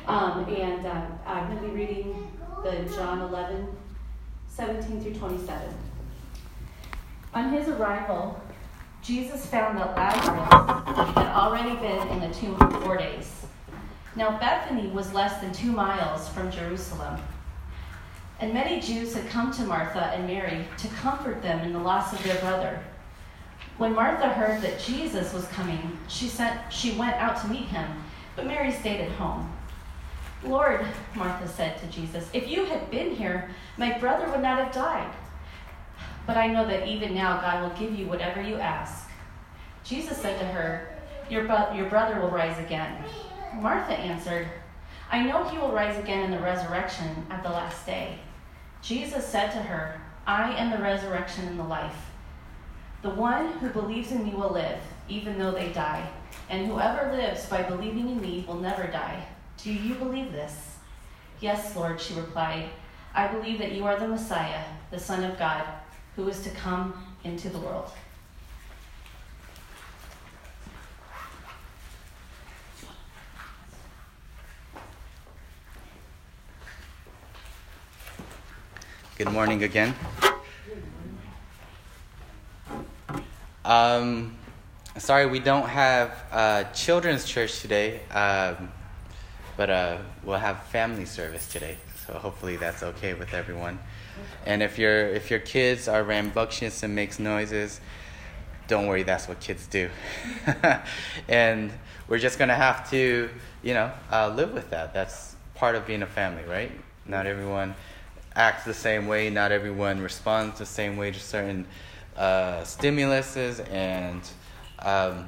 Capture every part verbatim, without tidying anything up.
Um, and uh, I'm going to be reading the John eleven, seventeen through twenty-seven. On his arrival, Jesus found that Lazarus had already been in the tomb for four days. Now Bethany was less than two miles from Jerusalem, and many Jews had come to Martha and Mary to comfort them in the loss of their brother. When Martha heard that Jesus was coming, she sent she went out to meet him, but Mary stayed at home. "Lord," Martha said to Jesus, "if you had been here, my brother would not have died. But I know that even now God will give you whatever you ask." Jesus said to her, your, bro- your brother will rise again." Martha answered, "I know he will rise again in the resurrection at the last day." Jesus said to her, "I am the resurrection and the life. The one who believes in me will live, even though they die. And whoever lives by believing in me will never die. Do you believe this?" "Yes, Lord," she replied. "I believe that you are the Messiah, the Son of God, who is to come into the world." Good morning again. Um, sorry we don't have uh, children's church today, um, but uh, we'll have family service today. So hopefully that's okay with everyone. And if your if your kids are rambunctious and makes noises, don't worry, that's what kids do. And we're just gonna have to, you know, uh, live with that. That's part of being a family, right? Not everyone acts the same way. Not everyone responds the same way to certain uh, stimuluses, and um,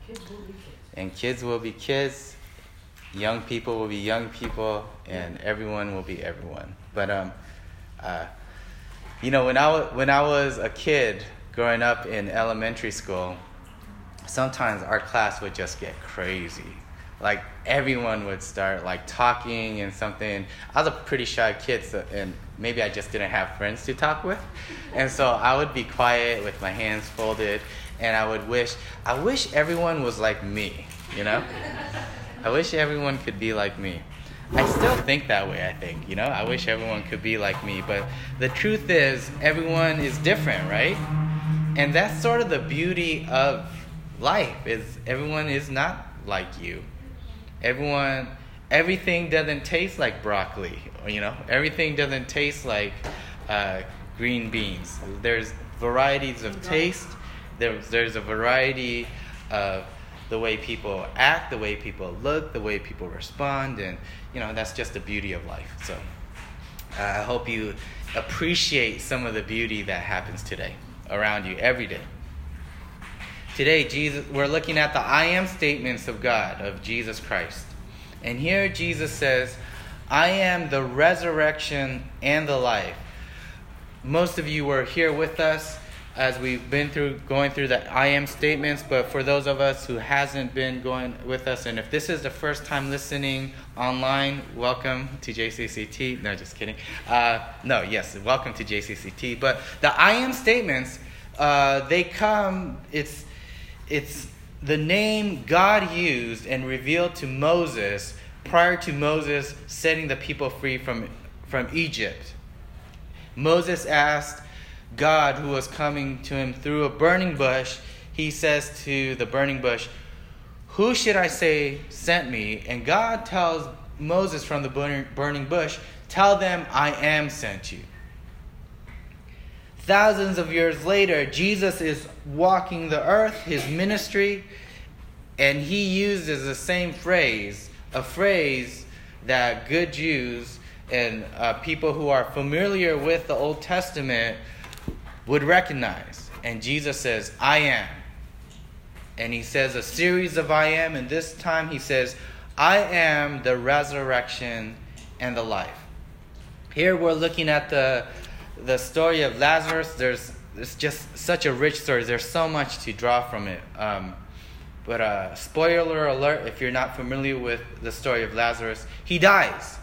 and kids will be kids. Young people will be young people, and everyone will be everyone. But um, uh, you know, when I w- when I was a kid growing up in elementary school, sometimes our class would just get crazy. Like everyone would start like talking and something. I was a pretty shy kid, so, and maybe I just didn't have friends to talk with, and so I would be quiet with my hands folded, and I would wish I wish everyone was like me, you know. I wish everyone could be like me. I still think that way. I think, you know, I wish everyone could be like me, but the truth is, everyone is different, right? And that's sort of the beauty of life, is everyone is not like you. Everyone, everything doesn't taste like broccoli, you know. Everything doesn't taste like uh, green beans. There's varieties of taste. There's there's a variety of the way people act, the way people look, the way people respond, and you know that's just the beauty of life. So uh, I hope you appreciate some of the beauty that happens today around you every day. Today, Jesus, we're looking at the I am statements of God, of Jesus Christ. And here Jesus says, "I am the resurrection and the life." Most of you were here with us as we've been through, going through the I am statements, but for those of us who hasn't been going with us, and if this is the first time listening online, welcome to J C C T. No, just kidding. Uh, no, yes, welcome to J C C T. But the I am statements, uh, they come, it's, It's the name God used and revealed to Moses prior to Moses setting the people free from, from Egypt. Moses asked God, who was coming to him through a burning bush, he says to the burning bush, "Who should I say sent me?" And God tells Moses from the burning bush, "Tell them I am sent you." Thousands of years later, Jesus is walking the earth, his ministry, and he uses the same phrase, a phrase that good Jews and uh, people who are familiar with the Old Testament would recognize. And Jesus says, "I am." And he says a series of I am, and this time he says, "I am the resurrection and the life." Here we're looking at the the story of Lazarus. There's it's just such a rich story. There's so much to draw from it. Um, but uh, spoiler alert, if you're not familiar with the story of Lazarus, he dies.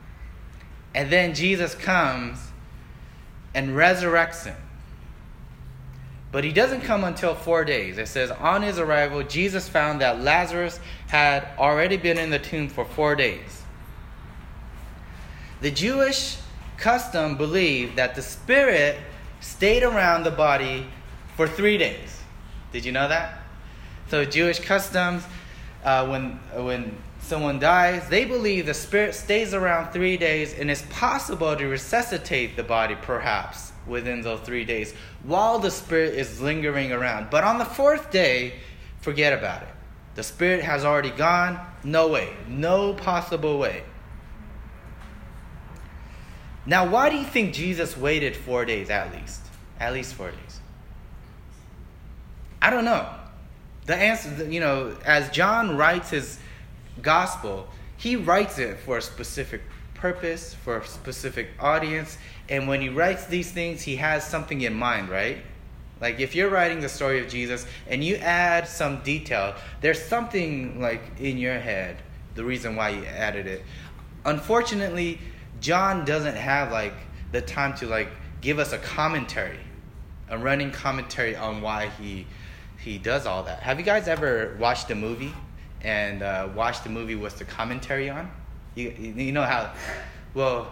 And then Jesus comes and resurrects him. But he doesn't come until four days. It says, on his arrival, Jesus found that Lazarus had already been in the tomb for four days. The Jewish custom believed that the spirit stayed around the body for three days. Did you know that? So Jewish customs, uh, when when someone dies, they believe the spirit stays around three days and it's possible to resuscitate the body perhaps within those three days while the spirit is lingering around. But on the fourth day, forget about it. The spirit has already gone. No way. No possible way. Now, why do you think Jesus waited four days at least? At least four days. I don't know. The answer, you know, as John writes his gospel, he writes it for a specific purpose, for a specific audience. And when he writes these things, he has something in mind, right? Like if you're writing the story of Jesus and you add some detail, there's something like in your head, the reason why you added it. Unfortunately, John doesn't have like the time to like give us a commentary, a running commentary on why he he does all that. Have you guys ever watched a movie and uh, watched the movie with the commentary on? You you know how, well,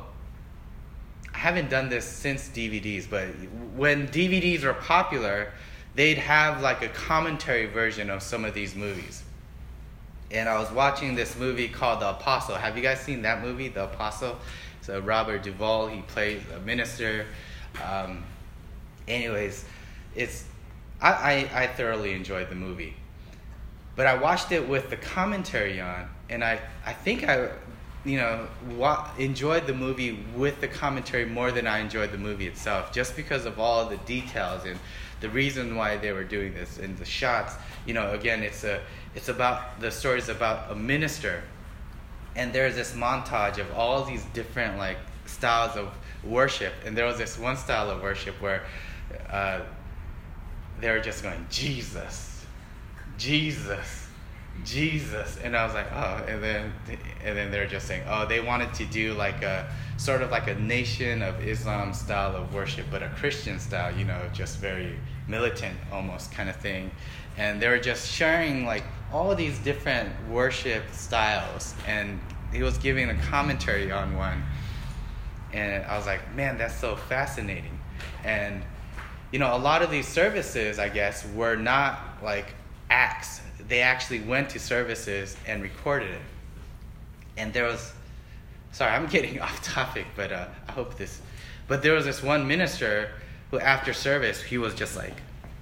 I haven't done this since D V Ds, but when D V Ds were popular, they'd have like a commentary version of some of these movies. And I was watching this movie called The Apostle. Have you guys seen that movie, The Apostle? So Robert Duvall, he plays a minister. Um, anyways, it's I, I, I thoroughly enjoyed the movie. But I watched it with the commentary on, and I, I think I, you know, wa- enjoyed the movie with the commentary more than I enjoyed the movie itself, just because of all the details and the reason why they were doing this and the shots. You know, again, it's a it's about the story's about a minister, and there's this montage of all these different like styles of worship, and there was this one style of worship where uh, they were just going Jesus, Jesus, Jesus, and I was like, oh, and then and then they're just saying, oh, they wanted to do like a sort of like a Nation of Islam style of worship, but a Christian style, you know, just very militant almost kind of thing. And they were just sharing like all of these different worship styles, and he was giving a commentary on one, and I was like, man, that's so fascinating. And you know, a lot of these services, I guess, were not like acts. They actually went to services and recorded it. And there was, sorry, I'm getting off topic, but uh, I hope this, but there was this one minister who after service, he was just like,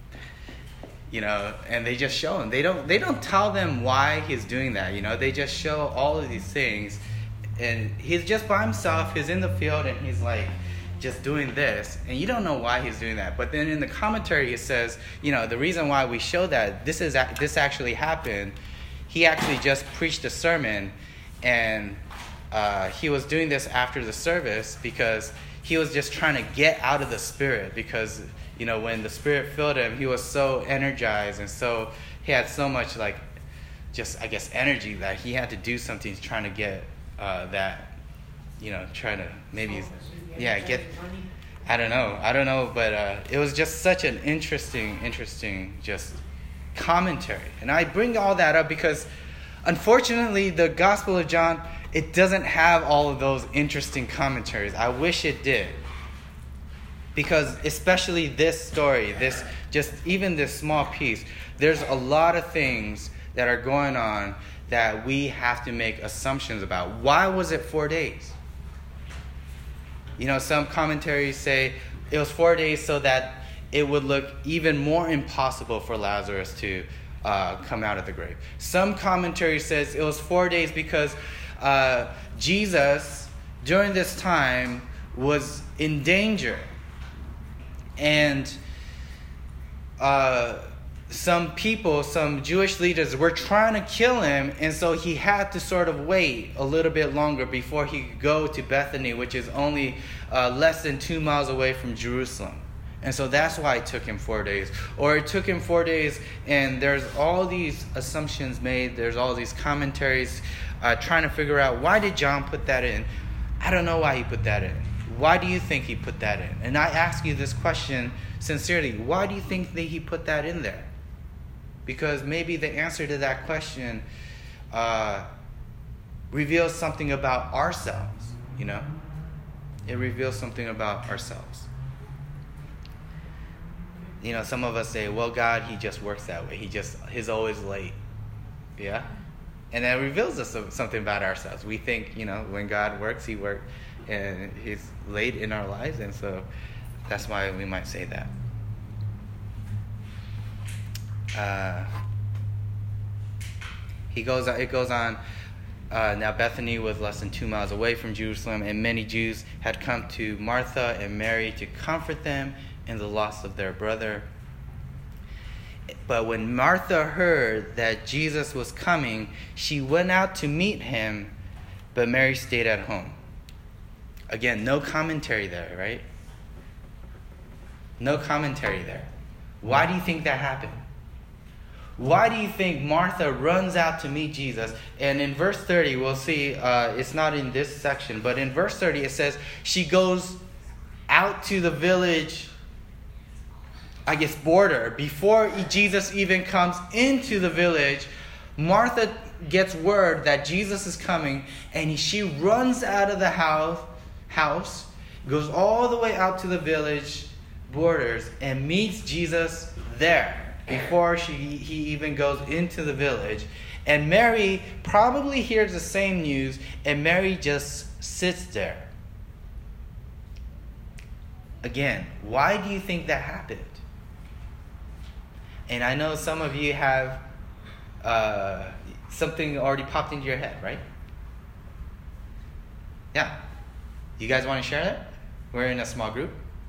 you know, and they just show him. They don't, they don't tell them why he's doing that, you know. They just show all of these things. And he's just by himself. He's in the field and he's like, just doing this, and you don't know why he's doing that. But then in the commentary it says, you know, the reason why we show that this is this actually happened. He actually just preached a sermon, and uh, he was doing this after the service because he was just trying to get out of the spirit. Because you know, when the spirit filled him, he was so energized and so he had so much like, just I guess energy that he had to do something trying to get uh, that. You know, trying to maybe. Yeah, get, I don't know, I don't know, but uh, it was just such an interesting, interesting just commentary. And I bring all that up because, unfortunately, the Gospel of John, it doesn't have all of those interesting commentaries. I wish it did. Because especially this story, this just even this small piece, there's a lot of things that are going on that we have to make assumptions about. Why was it four days? You know, some commentaries say it was four days so that it would look even more impossible for Lazarus to uh, come out of the grave. Some commentary says it was four days because uh, Jesus, during this time, was in danger. And uh, some people, some Jewish leaders were trying to kill him, and so he had to sort of wait a little bit longer before he could go to Bethany, which is only uh, less than two miles away from Jerusalem. And so that's why it took him four days. Or it took him four days, and there's all these assumptions made. There's all these commentaries uh, trying to figure out, why did John put that in? I don't know why he put that in. Why do you think he put that in? And I ask you this question sincerely. Why do you think that he put that in there? Because maybe the answer to that question uh, reveals something about ourselves, you know? It reveals something about ourselves. You know, some of us say, well, God, he just works that way. He just, he's always late. Yeah? And that reveals us something about ourselves. We think, you know, when God works, he works, and he's late in our lives. And so that's why we might say that. Uh, he goes, it goes on. Uh, now Bethany was less than two miles away from Jerusalem, and many Jews had come to Martha and Mary to comfort them in the loss of their brother. But when Martha heard that Jesus was coming, she went out to meet him, but Mary stayed at home. Again, no commentary there, right? No commentary there. Why do you think that happened? Why do you think Martha runs out to meet Jesus? And in verse thirty, we'll see, uh, it's not in this section, but in verse thirty it says she goes out to the village, I guess, border. Before Jesus even comes into the village, Martha gets word that Jesus is coming, and she runs out of the house, house, goes all the way out to the village borders, and meets Jesus there before she he even goes into the village. And Mary probably hears the same news, and Mary just sits there. Again, why do you think that happened? And I know some of you have uh, something already popped into your head, right? Yeah. You guys want to share that? We're in a small group.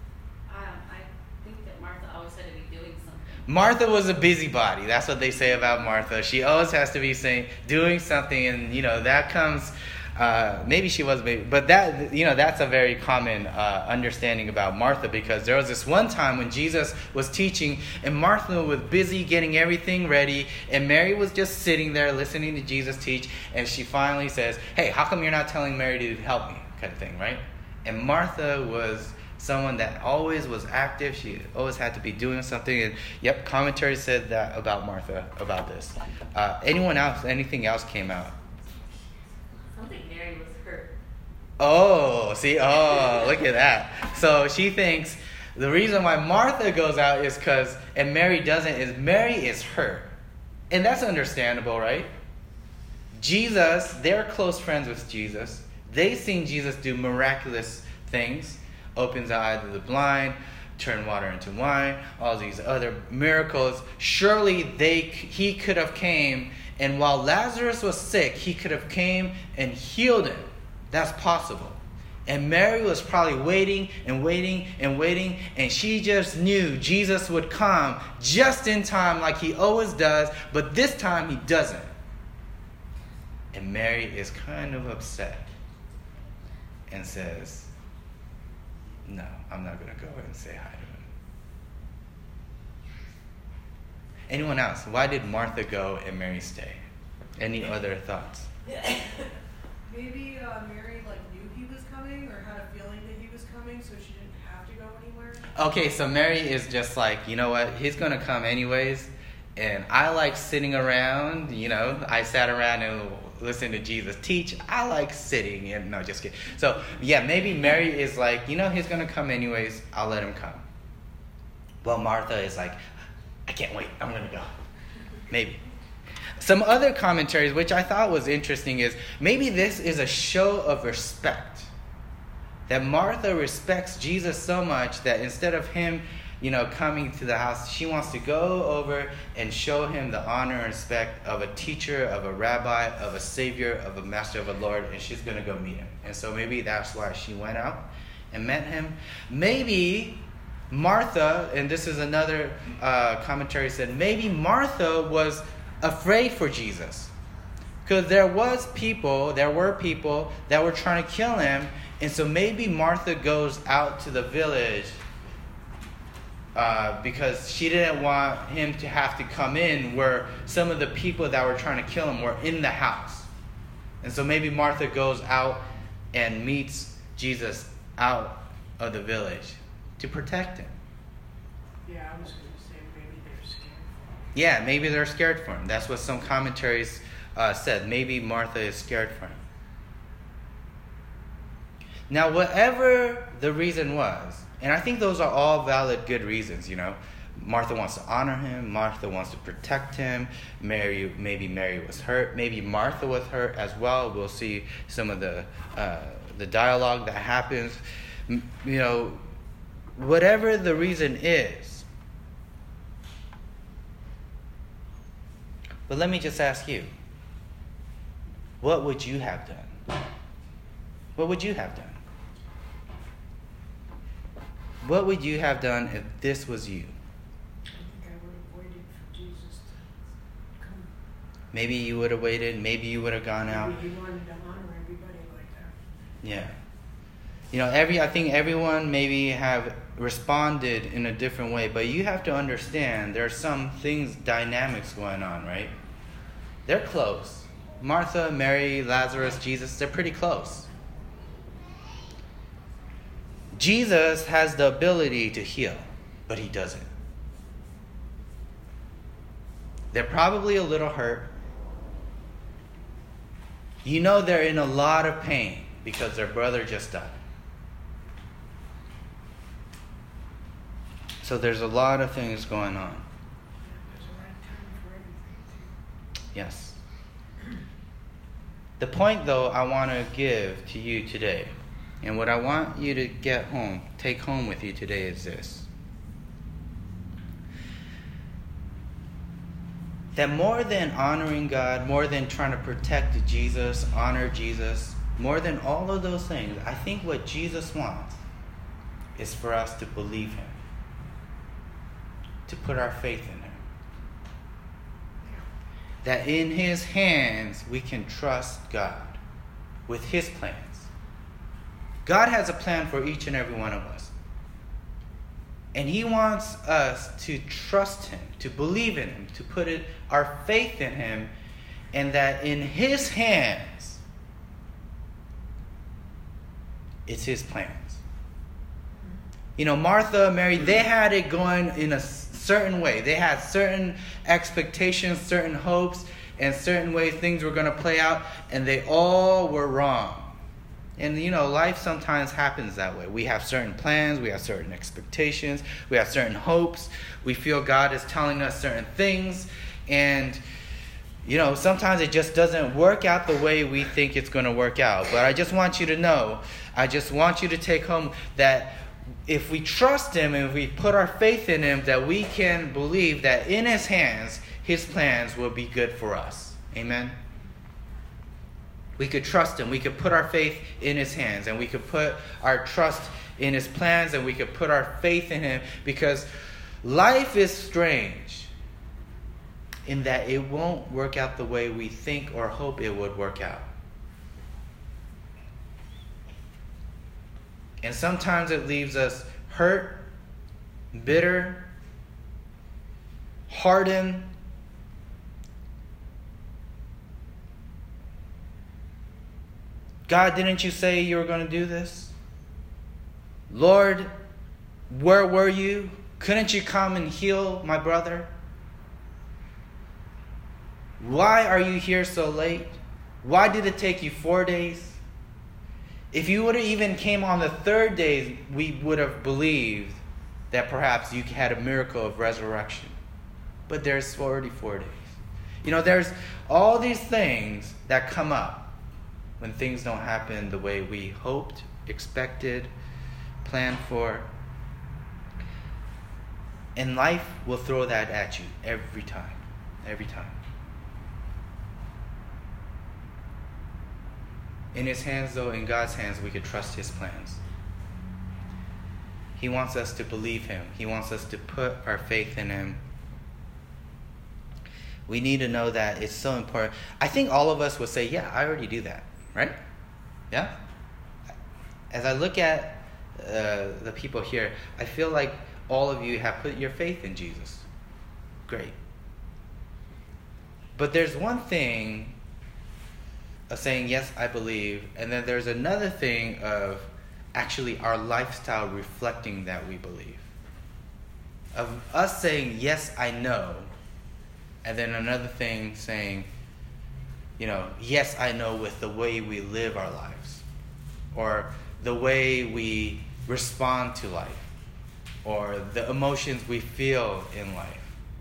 Martha was a busybody. That's what they say about Martha. She always has to be saying, doing something, and you know that comes. Uh, maybe she was, maybe, but that you know that's a very common uh, understanding about Martha, because there was this one time when Jesus was teaching, and Martha was busy getting everything ready, and Mary was just sitting there listening to Jesus teach, and she finally says, "Hey, how come you're not telling Mary to help me?" kind of thing, right? And Martha was someone that always was active. She always had to be doing something. And yep, commentary said that about Martha, about this. Uh, anyone else, anything else came out? I think Mary was hurt. Oh, see, oh, look at that. So she thinks the reason why Martha goes out is because, and Mary doesn't, is Mary is hurt. And that's understandable, right? Jesus, they're close friends with Jesus. They've seen Jesus do miraculous things. Opens the eyes of the blind, turn water into wine, all these other miracles. Surely they he could have came, and while Lazarus was sick, he could have came and healed him. That's possible. And Mary was probably waiting and waiting and waiting, and she just knew Jesus would come just in time like he always does, but this time he doesn't. And Mary is kind of upset and says, "No, I'm not going to go and say hi to him." Anyone else? Why did Martha go and Mary stay? Any other thoughts? Maybe uh, Mary like knew he was coming, or had a feeling that he was coming, so she didn't have to go anywhere. Okay, so Mary is just like, you know what? He's going to come anyways, and I like sitting around. You know, I sat around and listen to Jesus teach. I like sitting and no, just kidding. So yeah, maybe Mary is like, you know, he's gonna come anyways. I'll let him come. Well, Martha is like, I can't wait. I'm gonna go. Maybe. Some other commentaries, which I thought was interesting, is maybe this is a show of respect. That Martha respects Jesus so much that instead of him, you know, coming to the house, she wants to go over and show him the honor and respect of a teacher, of a rabbi, of a savior, of a master, of a Lord, and she's going to go meet him. And so maybe that's why she went out and met him. Maybe Martha, and this is another uh, commentary said, maybe Martha was afraid for Jesus. Because there was people, there were people that were trying to kill him, and so maybe Martha goes out to the village Uh, because she didn't want him to have to come in where some of the people that were trying to kill him were in the house. And so maybe Martha goes out and meets Jesus out of the village to protect him. Yeah, I was going to say maybe they're scared for him. Yeah, maybe they're scared for him. That's what some commentaries uh, said. Maybe Martha is scared for him. Now, whatever the reason was, and I think those are all valid, good reasons, you know. Martha wants to honor him. Martha wants to protect him. Mary, maybe Mary was hurt. Maybe Martha was hurt as well. We'll see some of the uh, the dialogue that happens. You know, whatever the reason is. But let me just ask you, what would you have done? What would you have done? What would you have done if this was you? I think I would have waited for Jesus to come. Maybe you would have waited. Maybe you would have gone out. Maybe he wanted to honor everybody like that. Yeah. You know, every I think everyone maybe have responded in a different way, but you have to understand there are some things, dynamics going on, right? They're close. Martha, Mary, Lazarus, Jesus, they're pretty close. Jesus has the ability to heal, but he doesn't. They're probably a little hurt. You know they're in a lot of pain because their brother just died. So there's a lot of things going on. There's a right time for everything, too. Yes. The point, though, I want to give to you today, and what I want you to get home, take home with you today is this. That more than honoring God, more than trying to protect Jesus, honor Jesus, more than all of those things, I think what Jesus wants is for us to believe him, to put our faith in him. That in his hands we can trust God with his plans. God has a plan for each and every one of us. And he wants us to trust him, to believe in him, to put it, our faith in him, and that in his hands, it's his plans. You know, Martha, Mary, they had it going in a certain way. They had certain expectations, certain hopes, and certain ways things were going to play out, and they all were wrong. And, you know, life sometimes happens that way. We have certain plans. We have certain expectations. We have certain hopes. We feel God is telling us certain things. And, you know, sometimes it just doesn't work out the way we think it's going to work out. But I just want you to know, I just want you to take home that if we trust him and if we put our faith in him, that we can believe that in his hands, his plans will be good for us. Amen? We could trust him. We could put our faith in his hands. And we could put our trust in his plans. And we could put our faith in him. Because life is strange in that it won't work out the way we think or hope it would work out. And sometimes it leaves us hurt, bitter, hardened. God, didn't you say you were going to do this? Lord, where were you? Couldn't you come and heal my brother? Why are you here so late? Why did it take you four days? If you would have even came on the third day, we would have believed that perhaps you had a miracle of resurrection. But there's already four days. You know, there's all these things that come up when things don't happen the way we hoped, expected, planned for. And life will throw that at you every time. Every time. In his hands, though, in God's hands, we could trust his plans. He wants us to believe him. He wants us to put our faith in him. We need to know that it's so important. I think all of us would say, yeah, I already do that. Right? Yeah? As I look at uh, the people here, I feel like all of you have put your faith in Jesus. Great. But there's one thing of saying, yes, I believe, and then there's another thing of actually our lifestyle reflecting that we believe. Of us saying, yes, I know, and then another thing saying, you know, yes, I know with the way we live our lives. Or the way we respond to life or the emotions we feel in life.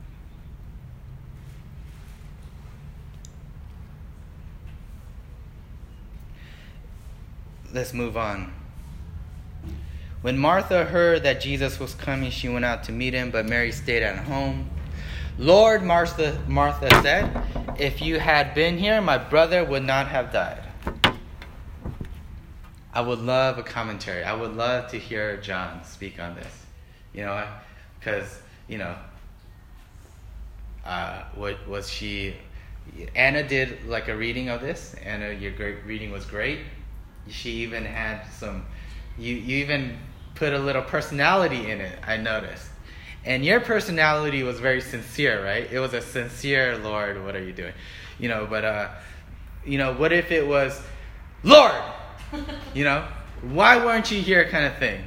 Let's move on. When Martha heard that Jesus was coming, she went out to meet him, but Mary stayed at home. Lord, Martha, Martha said, if you had been here, my brother would not have died. I would love a commentary. I would love to hear John speak on this. You know, because, you know, uh, what was she... Anna did like a reading of this. Anna, your great reading was great. She even had some... You, you even put a little personality in it, I noticed. And your personality was very sincere, right? It was a sincere, Lord, what are you doing? You know, but, uh, you know, what if it was, Lord, you know, why weren't you here kind of thing?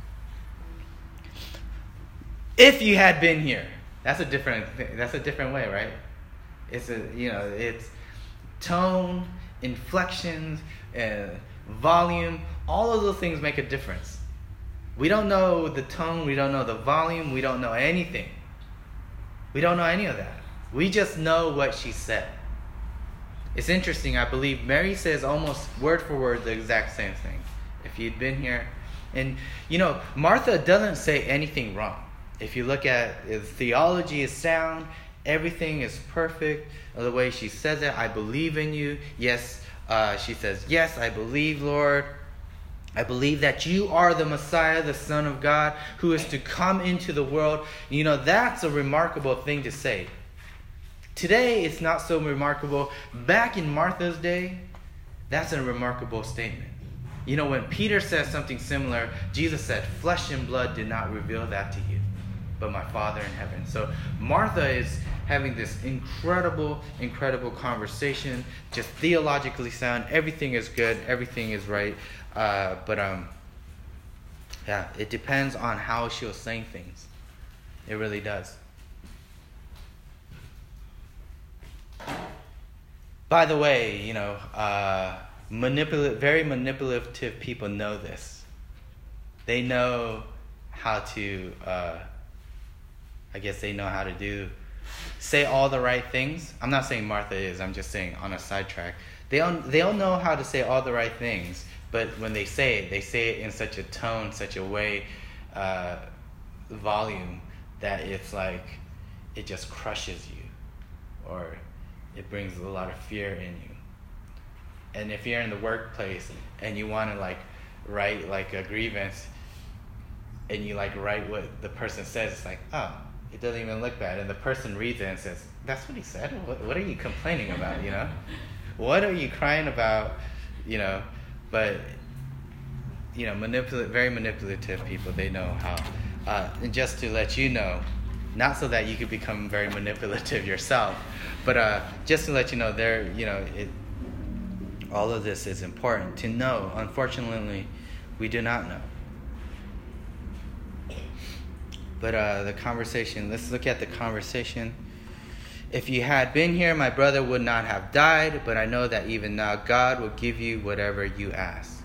If you had been here, that's a different, that's a different way, right? It's a, you know, it's tone, inflections, uh, volume, all of those things make a difference. We don't know the tone, we don't know the volume, we don't know anything. We don't know any of that. We just know what she said. It's interesting, I believe Mary says almost word for word the exact same thing. If you'd been here. And, you know, Martha doesn't say anything wrong. If you look at it, theology is sound, everything is perfect. The way she says it, I believe in you. Yes, uh, she says, yes, I believe, Lord. I believe that you are the Messiah, the Son of God, who is to come into the world. You know, that's a remarkable thing to say. Today, it's not so remarkable. Back in Martha's day, that's a remarkable statement. You know, when Peter says something similar, Jesus said, flesh and blood did not reveal that to you, but my Father in heaven. So Martha is having this incredible, incredible conversation, just theologically sound. Everything is good. Everything is right. Uh, but, um, yeah, it depends on how she was saying things. It really does. By the way, you know, uh, manipulative, very manipulative people know this. They know how to, uh, I guess they know how to do, say all the right things. I'm not saying Martha is, I'm just saying on a sidetrack. They all, they all know how to say all the right things. But when they say it, they say it in such a tone, such a way, uh, volume, that it's like, it just crushes you. Or it brings a lot of fear in you. And if you're in the workplace and you want to like write like a grievance, and you like write what the person says, it's like, oh, it doesn't even look bad. And the person reads it and says, that's what he said? What, what are you complaining about, you know? What are you crying about, you know? But, you know, manipul- very manipulative people, they know how. Uh, and just to let you know, not so that you could become very manipulative yourself, but uh, just to let you know, there, you know, it, all of this is important to know. Unfortunately, we do not know. But uh, the conversation, let's look at the conversation. If you had been here, my brother would not have died, but I know that even now God will give you whatever you ask.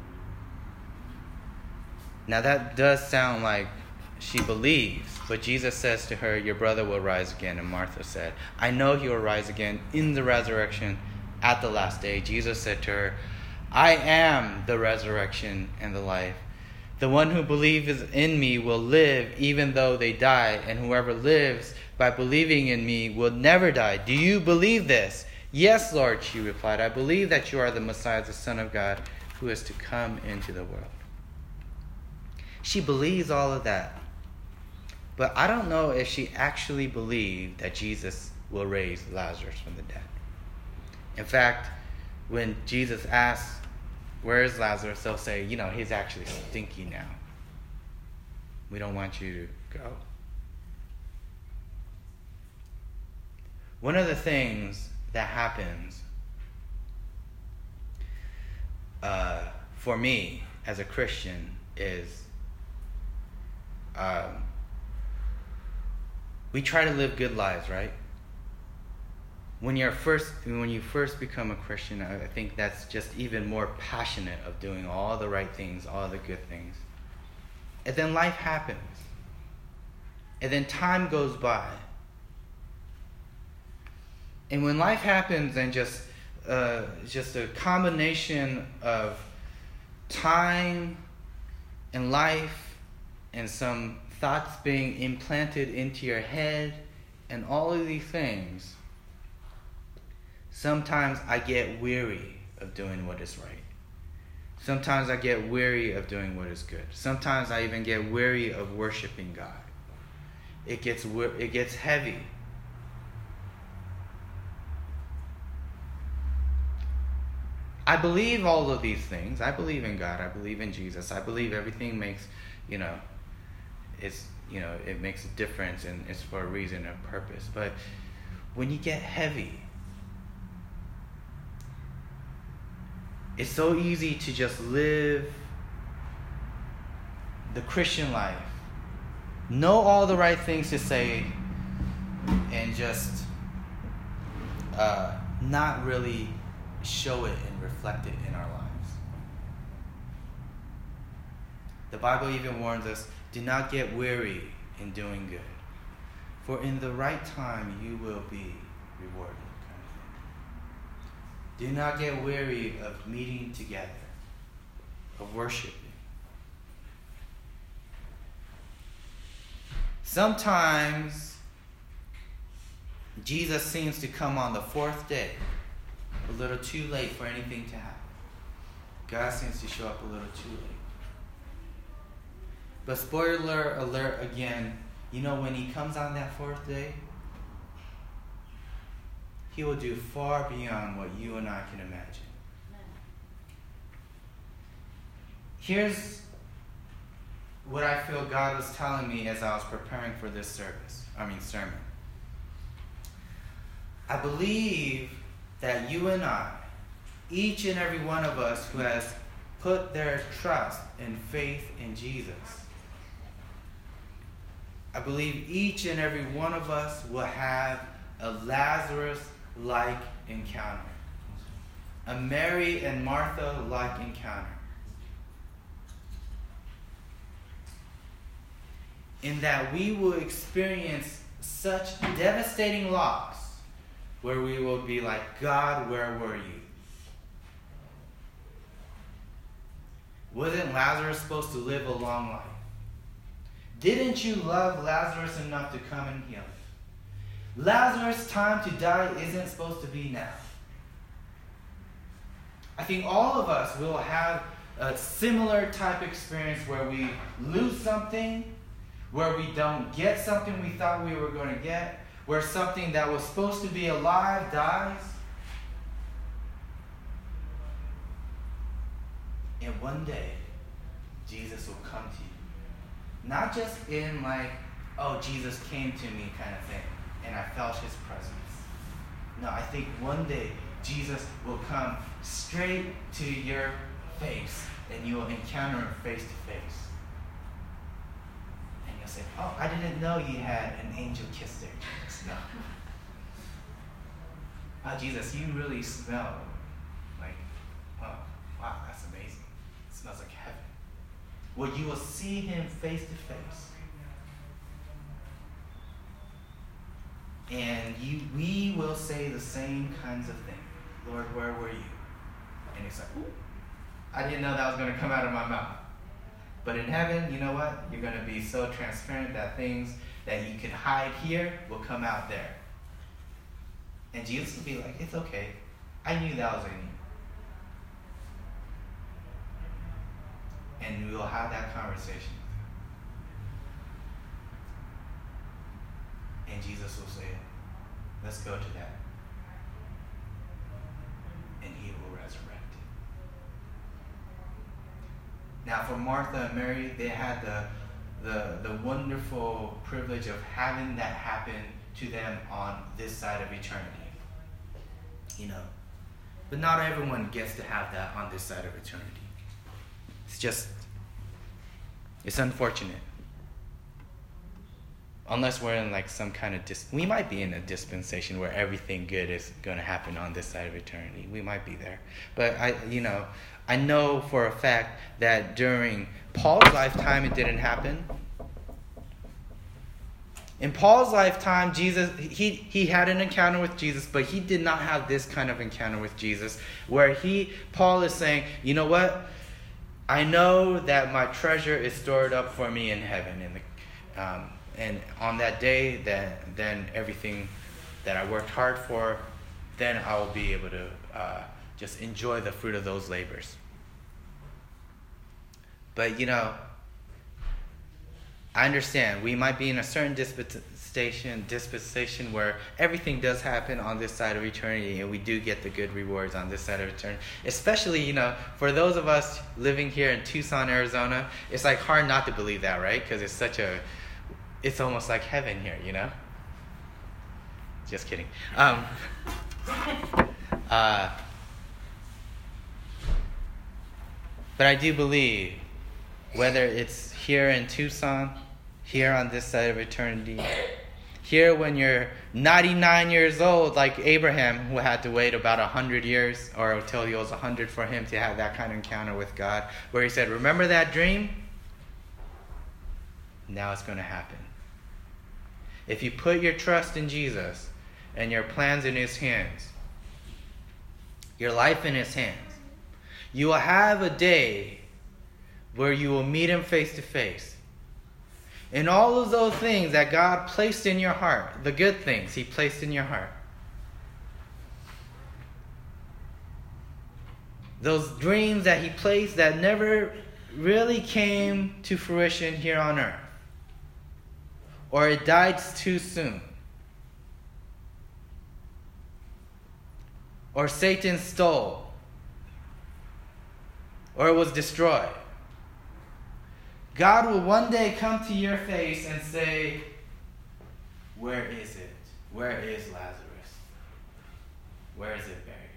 Now that does sound like she believes, but Jesus says to her, your brother will rise again. And Martha said, I know he will rise again in the resurrection at the last day. Jesus said to her, I am the resurrection and the life. The one who believes in me will live even though they die, and whoever lives by believing in me will never die. Do you believe this? Yes, Lord, she replied. I believe that you are the Messiah, the Son of God, who is to come into the world. She believes all of that. But I don't know if she actually believed that Jesus will raise Lazarus from the dead. In fact, when Jesus asks, where is Lazarus? They'll say, you know, he's actually stinky now. We don't want you to go. One of the things that happens uh, for me as a Christian is um, we try to live good lives, right? when you're first, when you first become a Christian, I think that's just even more passionate of doing all the right things, all the good things. And then life happens. And then time goes by. And when life happens and just uh, just a combination of time and life and some thoughts being implanted into your head and all of these things, sometimes I get weary of doing what is right. Sometimes I get weary of doing what is good. Sometimes I even get weary of worshiping God. It gets it gets heavy. I believe all of these things. I believe in God. I believe in Jesus. I believe everything makes, you know, it's, you know, it makes a difference and it's for a reason, a purpose. But when you get heavy, it's so easy to just live the Christian life, know all the right things to say, and just uh, not really show it and reflect it in our lives. The Bible even warns us, do not get weary in doing good, for in the right time you will be rewarded. Kind of thing. Do not get weary of meeting together, of worshiping. Sometimes Jesus seems to come on the fourth day, a little too late for anything to happen. God seems to show up a little too late. But spoiler alert again, you know, when he comes on that fourth day, he will do far beyond what you and I can imagine. Here's what I feel God was telling me as I was preparing for this service, I mean sermon. I believe that you and I, each and every one of us who has put their trust and faith in Jesus, I believe each and every one of us will have a Lazarus-like encounter, a Mary and Martha-like encounter, in that we will experience such devastating loss where we will be like, God, where were you? Wasn't Lazarus supposed to live a long life? Didn't you love Lazarus enough to come and heal him? Lazarus' time to die isn't supposed to be now. I think all of us will have a similar type experience where we lose something, where we don't get something we thought we were going to get, where something that was supposed to be alive dies. And one day, Jesus will come to you. Not just in like, oh, Jesus came to me kind of thing, and I felt his presence. No, I think one day, Jesus will come straight to your face, and you will encounter him face to face. And you'll say, oh, I didn't know you had an angel kiss there, Jesus. No. Oh, Jesus, you really smell like, oh, wow, that's amazing. It smells like heaven. Well, you will see him face to face. And you, we will say the same kinds of things. Lord, where were you? And he's like, ooh, I didn't know that was going to come out of my mouth. But in heaven, you know what? You're going to be so transparent that things that you could hide here will come out there. And Jesus will be like, it's okay. I knew that was in you. And we will have that conversation. And Jesus will say, let's go to that. And he will resurrect. Now for Martha and Mary, they had the, the, the wonderful privilege of having that happen to them on this side of eternity. You know, but not everyone gets to have that on this side of eternity. It's just, it's unfortunate. unless we're in like some kind of dis- we might be in a dispensation where everything good is going to happen on this side of eternity. We might be there. But I, you know, I know for a fact that during Paul's lifetime it didn't happen. In Paul's lifetime, Jesus, he, he had an encounter with Jesus, but he did not have this kind of encounter with Jesus, where he, Paul is saying, you know what? I know that my treasure is stored up for me in heaven. In the, um, and on that day, that, then everything that I worked hard for, then I will be able to uh, just enjoy the fruit of those labors. But, you know, I understand we might be in a certain dispensation, dispensation where everything does happen on this side of eternity, and we do get the good rewards on this side of eternity. Especially, you know, for those of us living here in Tucson, Arizona, it's like hard not to believe that, right? Because it's such a, it's almost like heaven here, you know? Just kidding. Um, uh, but I do believe, whether it's here in Tucson, here on this side of eternity, here when you're ninety-nine years old, like Abraham, who had to wait about one hundred years, or until he was one hundred for him to have that kind of encounter with God, where he said, remember that dream? Now it's going to happen. If you put your trust in Jesus and your plans in his hands, your life in his hands, you will have a day where you will meet him face to face. And all of those things that God placed in your heart, the good things he placed in your heart, those dreams that he placed that never really came to fruition here on earth, or it died too soon, or Satan stole, or it was destroyed, God will one day come to your face and say, where is it? Where is Lazarus? Where is it buried?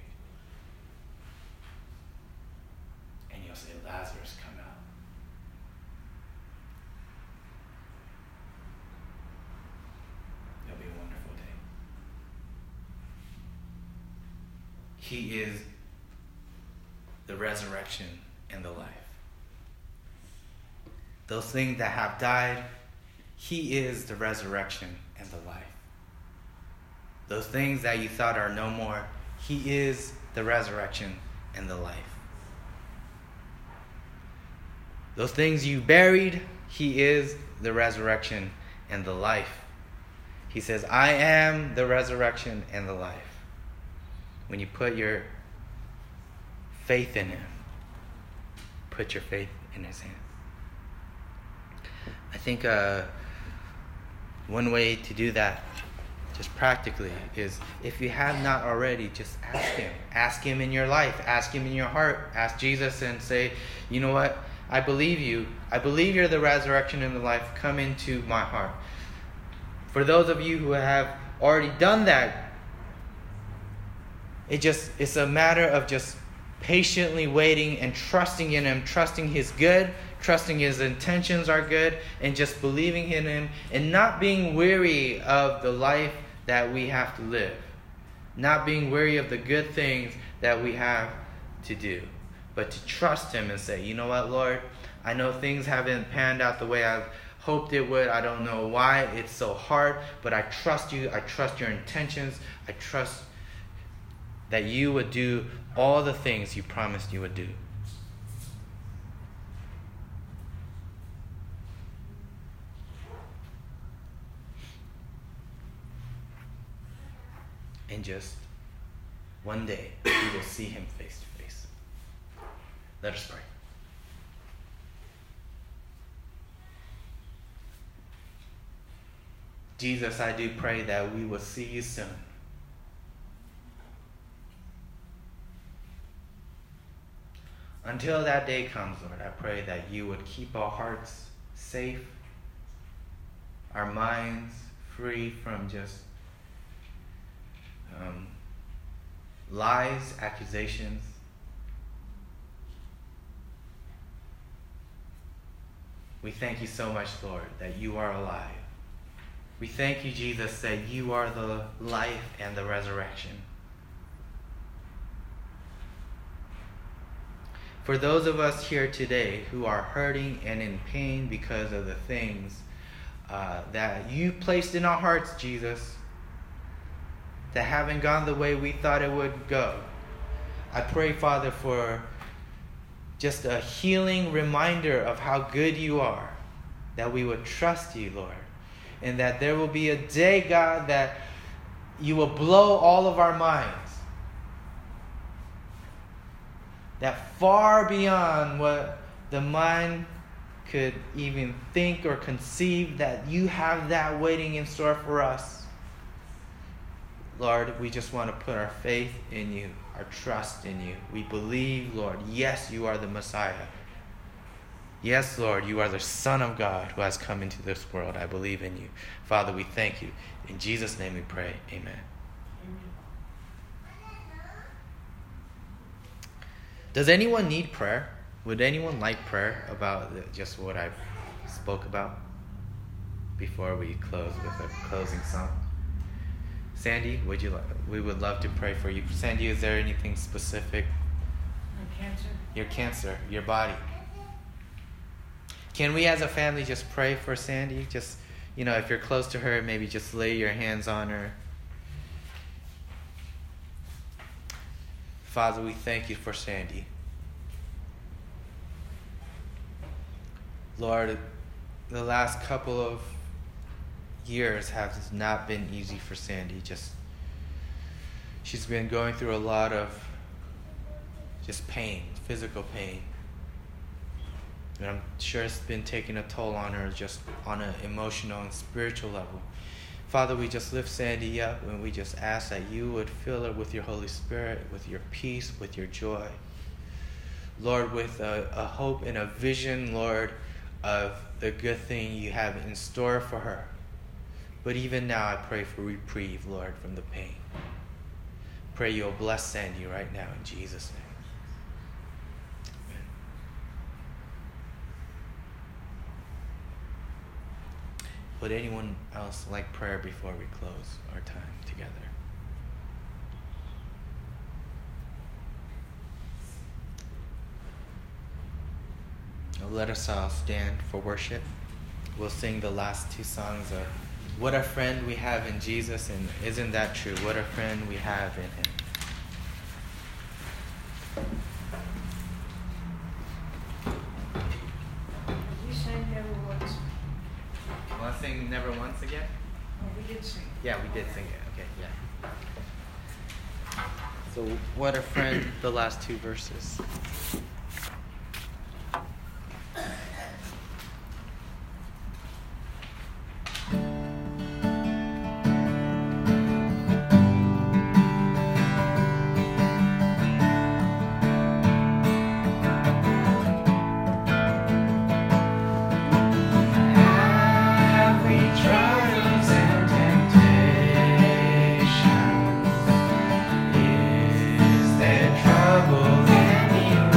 And you'll say, Lazarus, come out. It'll be a wonderful day. He is the resurrection and the life. Those things that have died, he is the resurrection and the life. Those things that you thought are no more, he is the resurrection and the life. Those things you buried, he is the resurrection and the life. He says, I am the resurrection and the life. When you put your faith in him, put your faith in his hands. I think uh, one way to do that, just practically, is if you have not already, just ask him. Ask him in your life. Ask him in your heart. Ask Jesus and say, you know what? I believe you. I believe you're the resurrection and the life. Come into my heart. For those of you who have already done that, it just it's a matter of just patiently waiting and trusting in him, trusting his good, trusting his intentions are good, and just believing in him and not being weary of the life that we have to live. Not being weary of the good things that we have to do. But to trust him and say, you know what, Lord? I know things haven't panned out the way I've hoped it would. I don't know why it's so hard, but I trust you. I trust your intentions. I trust that you would do all the things you promised you would do. And just one day we will see him face to face. Let us pray. Jesus, I do pray that we will see you soon. Until that day comes, Lord, I pray that you would keep our hearts safe, our minds free from just um, lies, accusations. We thank you so much, Lord, that you are alive. We thank you, Jesus, that you are the life and the resurrection. For those of us here today who are hurting and in pain because of the things uh, that you placed in our hearts, Jesus, that haven't gone the way we thought it would go, I pray, Father, for just a healing reminder of how good you are, that we would trust you, Lord, and that there will be a day, God, that you will blow all of our minds. That far beyond what the mind could even think or conceive, that you have that waiting in store for us. Lord, we just want to put our faith in you, our trust in you. We believe, Lord, yes, you are the Messiah. Yes, Lord, you are the Son of God who has come into this world. I believe in you. Father, we thank you. In Jesus' name we pray. Amen. Does anyone need prayer? Would anyone like prayer about the, just what I spoke about before we close with a closing song? Sandy, would you? We would love to pray for you. Sandy, is there anything specific? My cancer. Your cancer, your body. Can we as a family just pray for Sandy? Just, you know, if you're close to her, maybe just lay your hands on her. Father, we thank you for Sandy. Lord, the last couple of years have not been easy for Sandy. Just, she's been going through a lot of just pain, physical pain. And I'm sure it's been taking a toll on her just on an emotional and spiritual level. Father, we just lift Sandy up and we just ask that you would fill her with your Holy Spirit, with your peace, with your joy. Lord, with a, a hope and a vision, Lord, of the good thing you have in store for her. But even now, I pray for reprieve, Lord, from the pain. Pray you'll bless Sandy right now in Jesus' name. Would anyone else like prayer before we close our time together? Let us all stand for worship. We'll sing the last two songs of What a Friend We Have in Jesus, and isn't that true? What a friend we have in him. We sang Never Once. Want to sing Never Once again? Oh, we did sing. Yeah, we did sing it. Okay, yeah. So, what a friend, the last two verses. Is there trouble anywhere?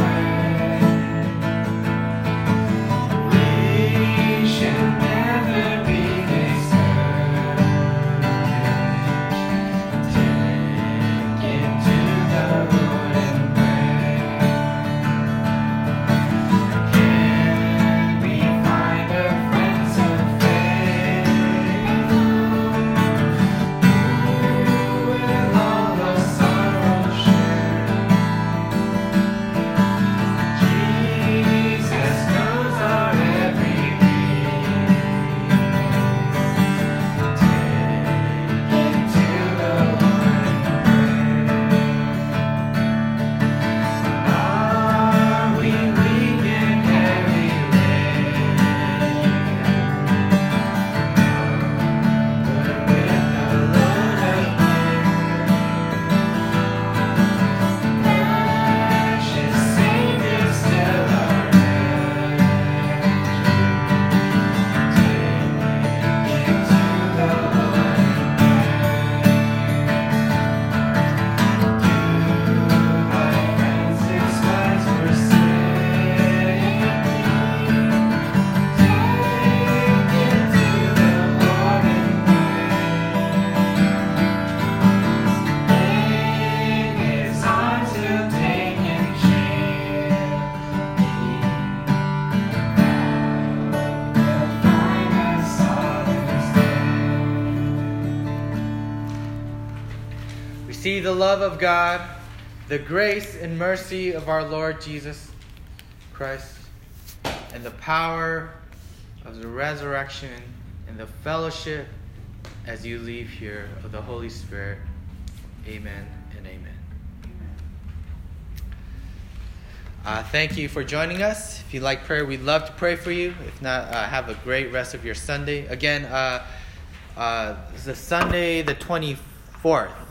Receive the love of God, the grace and mercy of our Lord Jesus Christ, and the power of the resurrection and the fellowship as you leave here of the Holy Spirit. Amen and amen. Uh, thank you for joining us. If you like prayer, we'd love to pray for you. If not, uh, have a great rest of your Sunday. Again, uh, uh, it's the Sunday the twenty-fourth.